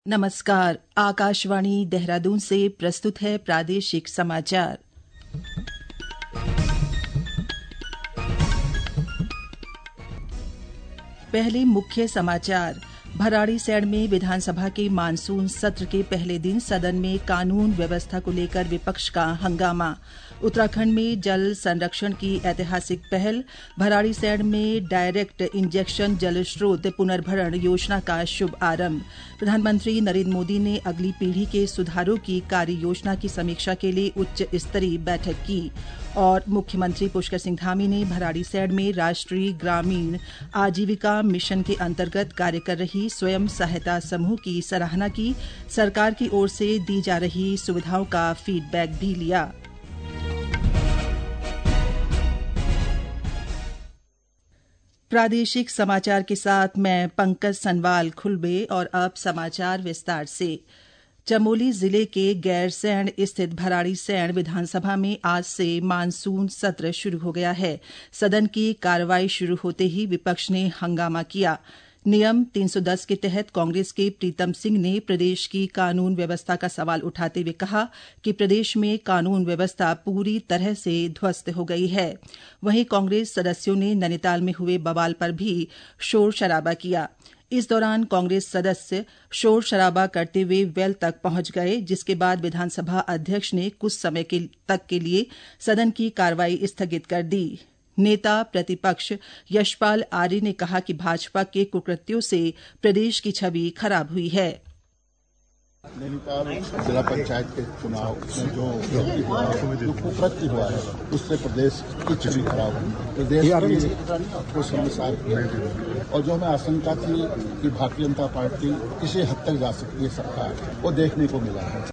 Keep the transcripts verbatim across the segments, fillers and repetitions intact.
नमस्कार, आकाशवाणी देहरादून से प्रस्तुत है प्रादेशिक समाचार। पहले मुख्य समाचार। भराड़ीसैंण में विधानसभा के मानसून सत्र के पहले दिन सदन में कानून व्यवस्था को लेकर विपक्ष का हंगामा। उत्तराखंड में जल संरक्षण की ऐतिहासिक पहल। भराड़ीसैंण में डायरेक्ट इंजेक्शन जल स्रोत पुनर्भरण योजना का शुभ आरंभ। प्रधानमंत्री नरेंद्र मोदी ने अगली पीढ़ी के सुधारों की कार्य योजना की समीक्षा के लिए उच्च स्तरीय बैठक की। और मुख्यमंत्री पुष्कर सिंह धामी ने भराड़ीसैंण में राष्ट्रीय ग्रामीण आजीविका मिशन के अंतर्गत कार्य कर रही स्वयं सहायता समूह की सराहना की। सरकार की ओर से दी जा रही सुविधाओं का फीडबैक भी लिया। प्रादेशिक समाचार के साथ मैं पंकज सनवाल खुलबे। और अब समाचार विस्तार से। चमोली जिले के गैरसैंण स्थित भराड़ीसैंण विधानसभा में आज से मानसून सत्र शुरू हो गया है। सदन की कार्रवाई शुरू होते ही विपक्ष ने हंगामा किया। नियम तीन सौ दस के तहत कांग्रेस के प्रीतम सिंह ने प्रदेश की कानून व्यवस्था का सवाल उठाते हुए कहा कि प्रदेश में कानून व्यवस्था पूरी तरह से ध्वस्त हो गई है। वहीं कांग्रेस सदस्यों ने नैनीताल में हुए बवाल पर भी शोर शराबा किया। इस दौरान कांग्रेस सदस्य शोर शराबा करते हुए वेल तक पहुंच गए, जिसके बाद विधानसभा अध्यक्ष ने कुछ समय के तक के लिए सदन की कार्रवाई स्थगित कर दी। नेता प्रतिपक्ष यशपाल आर्य ने कहा कि भाजपा के कुकृत्यों से प्रदेश की छवि खराब हुई है। नैनीताल जिला पंचायत के चुनाव में जो जो कुकृत्य हुआ है उससे प्रदेश की छवि खराब हुई, प्रदेश को शर्मसार किया। और जो हमें आशंका थी कि भारतीय जनता पार्टी किसी हद तक जा सकती है सरकार, वो देखने को मिला है।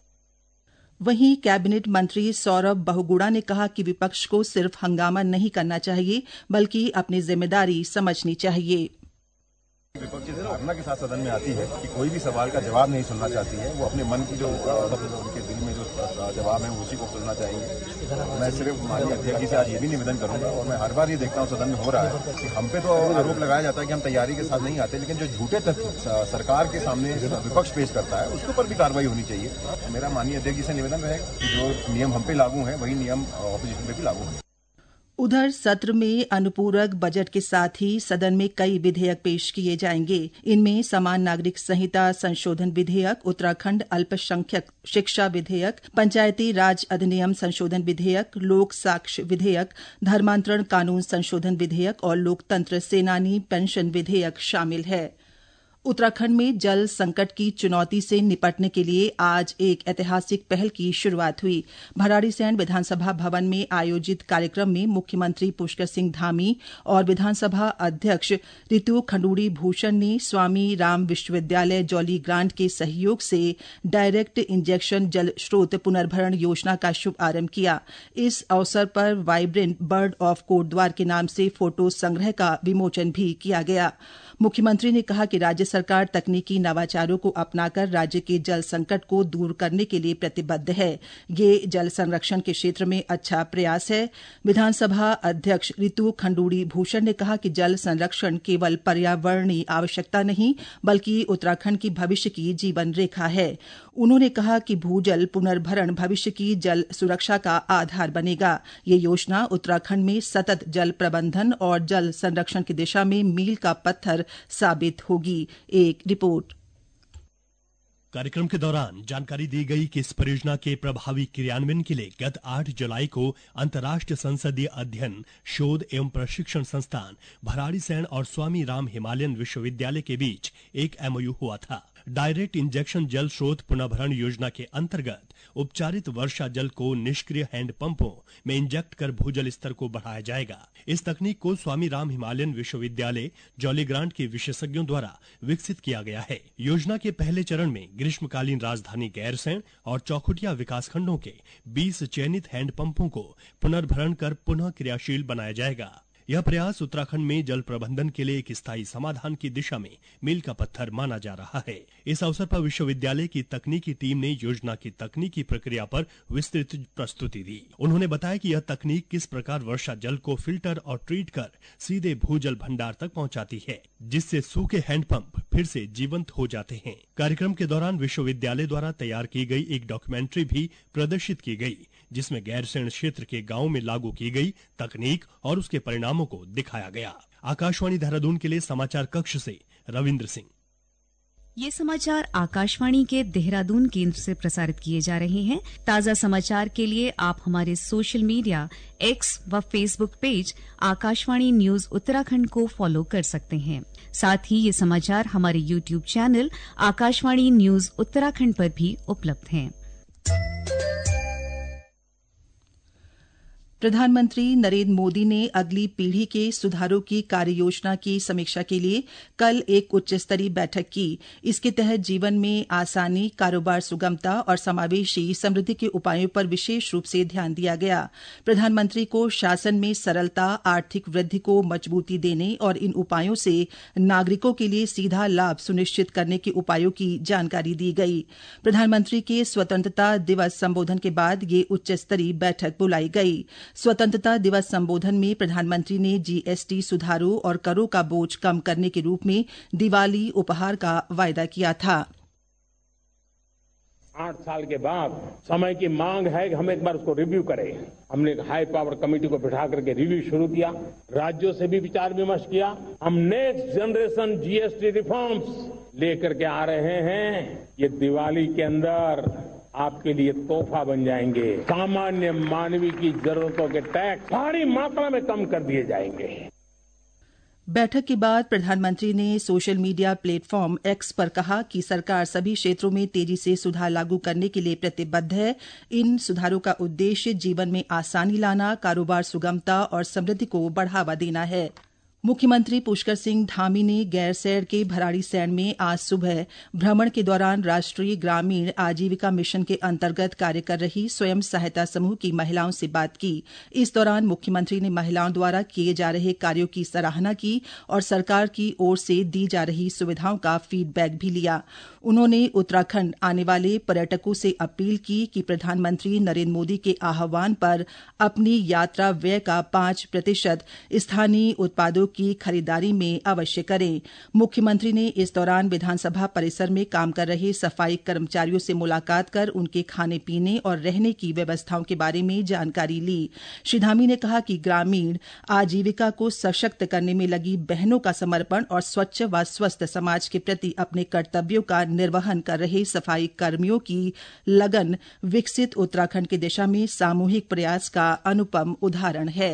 वहीं कैबिनेट मंत्री सौरभ बहुगुणा ने कहा कि विपक्ष को सिर्फ हंगामा नहीं करना चाहिए बल्कि अपनी जिम्मेदारी समझनी चाहिए। विपक्ष इस धारणा के साथ सदन में आती है कि कोई भी सवाल का जवाब नहीं सुनना चाहती है, वो अपने मन की जो उनके दिल में जो जवाब है उसी को सुनना चाहिए। मैं सिर्फ माननीय अध्यक्ष जी से आज ये भी निवेदन करूंगा, और मैं हर बार ये देखता हूँ सदन में हो रहा है कि हम पे तो आरोप लगाया जाता है कि हम तैयारी के साथ नहीं आते, लेकिन जो झूठे तथ्य सरकार के सामने विपक्ष पेश करता है उसके ऊपर भी कार्रवाई होनी चाहिए। मेरा माननीय अध्यक्ष जी से निवेदन रहेगा कि जो नियम हम पे लागू है वही नियम ऑपोजिशन पे भी लागू है। उधर सत्र में अनुपूरक बजट के साथ ही सदन में कई विधेयक पेश किए जाएंगे। इनमें समान नागरिक संहिता संशोधन विधेयक, उत्तराखंड अल्पसंख्यक शिक्षा विधेयक, पंचायती राज अधिनियम संशोधन विधेयक, लोक साक्ष्य विधेयक, धर्मांतरण कानून संशोधन विधेयक और लोकतंत्र सेनानी पेंशन विधेयक शामिल है। उत्तराखंड में जल संकट की चुनौती से निपटने के लिए आज एक ऐतिहासिक पहल की शुरुआत हुई। भराड़ीसैंण विधानसभा भवन में आयोजित कार्यक्रम में मुख्यमंत्री पुष्कर सिंह धामी और विधानसभा अध्यक्ष रितु खंडूड़ी भूषण ने स्वामी राम विश्वविद्यालय जौली ग्रांट के सहयोग से डायरेक्ट इंजेक्शन जल स्रोत पुनर्भरण योजना का शुभ आरंभ किया। इस अवसर पर वाइब्रेंट बर्ड ऑफ कोटद्वार के नाम से फोटो संग्रह का विमोचन भी किया गया। मुख्यमंत्री ने कहा कि राज्य सरकार तकनीकी नवाचारों को अपनाकर राज्य के जल संकट को दूर करने के लिए प्रतिबद्ध है। ये जल संरक्षण के क्षेत्र में अच्छा प्रयास है। विधानसभा अध्यक्ष रितु खंडूड़ी भूषण ने कहा कि जल संरक्षण केवल पर्यावरणीय आवश्यकता नहीं बल्कि उत्तराखंड की भविष्य की जीवन रेखा है। उन्होंने कहा कि भूजल पुनर्भरण भविष्य की जल सुरक्षा का आधार बनेगा। ये योजना उत्तराखंड में सतत जल प्रबंधन और जल संरक्षण की दिशा में मील का पत्थर साबित होगी। एक रिपोर्ट। कार्यक्रम के दौरान जानकारी दी गई कि इस परियोजना के प्रभावी क्रियान्वयन के लिए गत आठ जुलाई को अंतर्राष्ट्रीय संसदीय अध्ययन शोध एवं प्रशिक्षण संस्थान भराड़ीसैंण और स्वामी राम हिमालयन विश्वविद्यालय के बीच एक एमओयू हुआ था। डायरेक्ट इंजेक्शन जल स्रोत पुनर्भरण योजना के अंतर्गत उपचारित वर्षा जल को निष्क्रिय हैंड पंपों में इंजेक्ट कर भूजल स्तर को बढ़ाया जाएगा। इस तकनीक को स्वामी राम हिमालयन विश्वविद्यालय जौली ग्रांट के विशेषज्ञों द्वारा विकसित किया गया है। योजना के पहले चरण में ग्रीष्मकालीन राजधानी गैरसैंण और चौखुटिया विकासखंडों के बीस चयनित हैंड पंपों को पुनर्भरण कर पुनः क्रियाशील बनाया जाएगा। यह प्रयास उत्तराखंड में जल प्रबंधन के लिए एक स्थायी समाधान की दिशा में मील का पत्थर माना जा रहा है। इस अवसर पर विश्वविद्यालय की तकनीकी टीम ने योजना की तकनीकी प्रक्रिया पर विस्तृत प्रस्तुति दी। उन्होंने बताया कि यह तकनीक किस प्रकार वर्षा जल को फिल्टर और ट्रीट कर सीधे भूजल भंडार तक पहुंचाती है, जिससे सूखे हैंडपंप फिर से जीवंत हो जाते हैं। कार्यक्रम के दौरान विश्वविद्यालय द्वारा तैयार की गई एक डॉक्यूमेंट्री भी प्रदर्शित की गई, जिसमें गैरसैंण क्षेत्र के गांव में लागू की गई तकनीक और उसके परिणामों को दिखाया गया। आकाशवाणी देहरादून के लिए समाचार कक्ष से रविंद्र सिंह। ये समाचार आकाशवाणी के देहरादून केंद्र से प्रसारित किए जा रहे हैं। ताजा समाचार के लिए आप हमारे सोशल मीडिया एक्स व Facebook page Akashvani news Uttarakhand को फॉलो कर सकते हैं। साथ ही ये समाचार हमारे YouTube channel Akashvani news Uttarakhand पर भी उपलब्ध हैं। प्रधानमंत्री नरेंद्र मोदी ने अगली पीढ़ी के सुधारों की कार्य योजना की समीक्षा के लिए कल एक उच्च स्तरीय बैठक की। इसके तहत जीवन में आसानी, कारोबार सुगमता और समावेशी समृद्धि के उपायों पर विशेष रूप से ध्यान दिया गया। प्रधानमंत्री को शासन में सरलता, आर्थिक वृद्धि को मजबूती देने और इन उपायों से नागरिकों के लिए सीधा लाभ सुनिश्चित करने के उपायों की जानकारी दी गई। प्रधानमंत्री के स्वतंत्रता दिवस संबोधन के बाद ये उच्च स्तरीय बैठक बुलाई गई। स्वतंत्रता दिवस संबोधन में प्रधानमंत्री ने जीएसटी सुधारों और करों का बोझ कम करने के रूप में दिवाली उपहार का वायदा किया था। आठ साल के बाद समय की मांग है कि हम एक बार उसको रिव्यू करें। हमने एक हाई पावर कमेटी को बिठा करके रिव्यू शुरू किया, राज्यों से भी विचार विमर्श किया। हम नेक्स्ट जनरेशन जीएसटी रिफॉर्म्स लेकर के आ रहे हैं। ये दिवाली के अंदर आपके लिए तोहफा बन जाएंगे। सामान्य मानवीय की जरूरतों के टैक्स भारी मात्रा में कम कर दिए जाएंगे। बैठक के बाद प्रधानमंत्री ने सोशल मीडिया प्लेटफॉर्म एक्स पर कहा कि सरकार सभी क्षेत्रों में तेजी से सुधार लागू करने के लिए प्रतिबद्ध है। इन सुधारों का उद्देश्य जीवन में आसानी लाना, कारोबार सुगमता और समृद्धि को बढ़ावा देना है। मुख्यमंत्री पुष्कर सिंह धामी ने गैरसैंण के भराड़ीसैंण में आज सुबह भ्रमण के दौरान राष्ट्रीय ग्रामीण आजीविका मिशन के अंतर्गत कार्य कर रही स्वयं सहायता समूह की महिलाओं से बात की। इस दौरान मुख्यमंत्री ने महिलाओं द्वारा किए जा रहे कार्यों की सराहना की और सरकार की ओर से दी जा रही सुविधाओं का फीडबैक भी लिया। उन्होंने उत्तराखंड आने वाले पर्यटकों से अपील की कि प्रधानमंत्री नरेंद्र मोदी के आह्वान पर अपनी यात्रा व्यय का पांच प्रतिशत स्थानीय उत्पादों की खरीदारी में अवश्य करें। मुख्यमंत्री ने इस दौरान विधानसभा परिसर में काम कर रहे सफाई कर्मचारियों से मुलाकात कर उनके खाने पीने और रहने की व्यवस्थाओं के बारे में जानकारी ली। श्री धामी ने कहा कि ग्रामीण आजीविका को सशक्त करने में लगी बहनों का समर्पण और स्वच्छ व स्वस्थ समाज के प्रति अपने कर्तव्यों का निर्वहन कर रहे सफाई कर्मियों की लगन विकसित उत्तराखंड की दिशा में सामूहिक प्रयास का अनुपम उदाहरण है।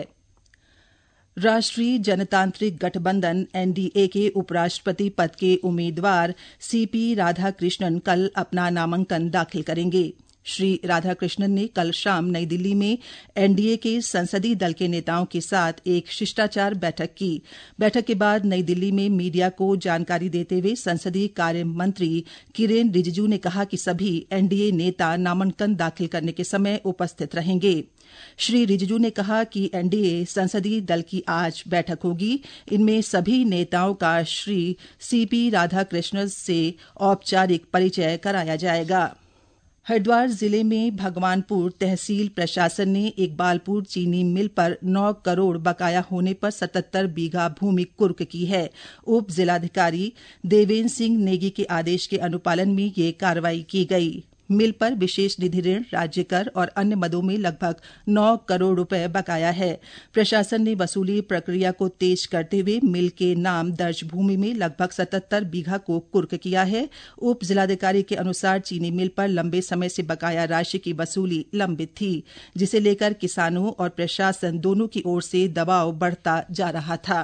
राष्ट्रीय जनतांत्रिक गठबंधन एनडीए के उपराष्ट्रपति पद के उम्मीदवार सीपी राधाकृष्णन कल अपना नामांकन दाखिल करेंगे। श्री राधाकृष्णन ने कल शाम नई दिल्ली में एनडीए के संसदीय दल के नेताओं के साथ एक शिष्टाचार बैठक की। बैठक के बाद नई दिल्ली में मीडिया को जानकारी देते हुए संसदीय कार्य मंत्री किरेन रिजिजू ने कहा कि सभी एनडीए नेता नामांकन दाखिल करने के समय उपस्थित रहेंगे। श्री रिजिजू ने कहा कि एनडीए संसदीय दल की आज बैठक होगी। इनमें सभी नेताओं का श्री सीपी राधाकृष्णन से औपचारिक परिचय कराया जाएगा। हरिद्वार जिले में भगवानपुर तहसील प्रशासन ने इकबालपुर चीनी मिल पर नौ करोड़ बकाया होने पर सतहत्तर बीघा भूमि कुर्क की है। उप जिलाधिकारी देवेंद्र सिंह नेगी के आदेश के अनुपालन में ये कार्रवाई की गई। मिल पर विशेष निधि ऋण, राज्य कर और अन्य मदों में लगभग नौ करोड़ रुपए बकाया है। प्रशासन ने वसूली प्रक्रिया को तेज करते हुए मिल के नाम दर्ज भूमि में लगभग सतहत्तर बीघा को कुर्क किया है। उप जिलाधिकारी के अनुसार चीनी मिल पर लंबे समय से बकाया राशि की वसूली लंबित थी, जिसे लेकर किसानों और प्रशासन दोनों की ओर से दबाव बढ़ता जा रहा था।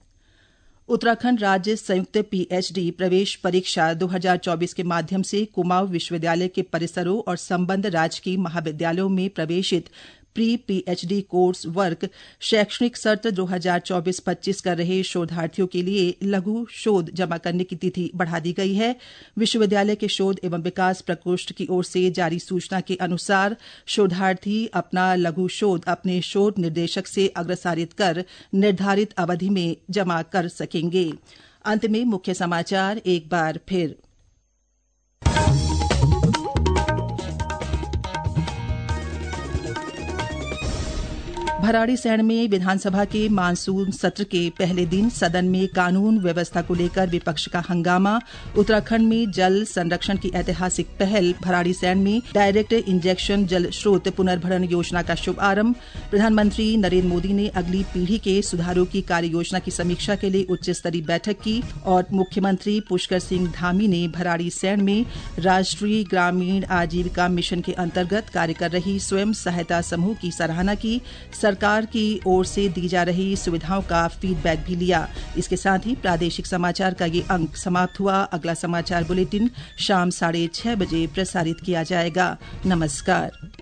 उत्तराखंड राज्य संयुक्त पीएचडी प्रवेश परीक्षा दो हज़ार चौबीस के माध्यम से कुमाऊं विश्वविद्यालय के परिसरों और संबद्ध राजकीय महाविद्यालयों में प्रवेशित प्री पीएचडी कोर्स वर्क शैक्षणिक सत्र दो हज़ार चौबीस पच्चीस कर रहे शोधार्थियों के लिए लघु शोध जमा करने की तिथि बढ़ा दी गई है। विश्वविद्यालय के शोध एवं विकास प्रकोष्ठ की ओर से जारी सूचना के अनुसार शोधार्थी अपना लघु शोध अपने शोध निर्देशक से अग्रसारित कर निर्धारित अवधि में जमा कर सकेंगे। अंत में मुख्य समाचार एक बार फिर। भराड़ीसैंण में विधानसभा के मानसून सत्र के पहले दिन सदन में कानून व्यवस्था को लेकर विपक्ष का हंगामा। उत्तराखंड में जल संरक्षण की ऐतिहासिक पहल। भराड़ीसैंण में डायरेक्ट इंजेक्शन जल स्रोत पुनर्भरण योजना का शुभारंभ। प्रधानमंत्री नरेंद्र मोदी ने अगली पीढ़ी के सुधारों की कार्य योजना की समीक्षा के लिए उच्च स्तरीय बैठक की। और मुख्यमंत्री पुष्कर सिंह धामी ने भराड़ीसैंण में राष्ट्रीय ग्रामीण आजीविका मिशन के अंतर्गत कार्य कर रही स्वयं सहायता समूह की सराहना की। सरकार की ओर से दी जा रही सुविधाओं का फीडबैक भी लिया। इसके साथ ही प्रादेशिक समाचार का ये अंक समाप्त हुआ। अगला समाचार बुलेटिन शाम साढ़े छह बजे प्रसारित किया जाएगा। नमस्कार।